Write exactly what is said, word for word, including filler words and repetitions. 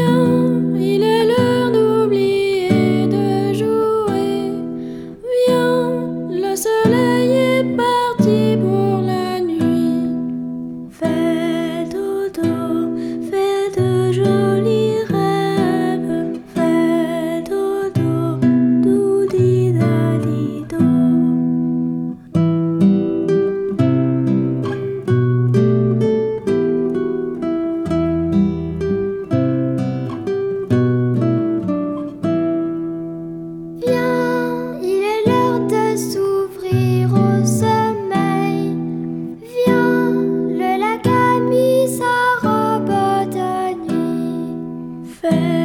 Viens, il est l'heure d'oublier de jouer. Viens, le soleil est parti pour la nuit. Fais dodo, fais de jolis rêves. Fais dodo, doudi dadi do. Viens, il est l'heure de s'ouvrir au sommeil. Viens, le lac a mis sa robe de nuit. Fais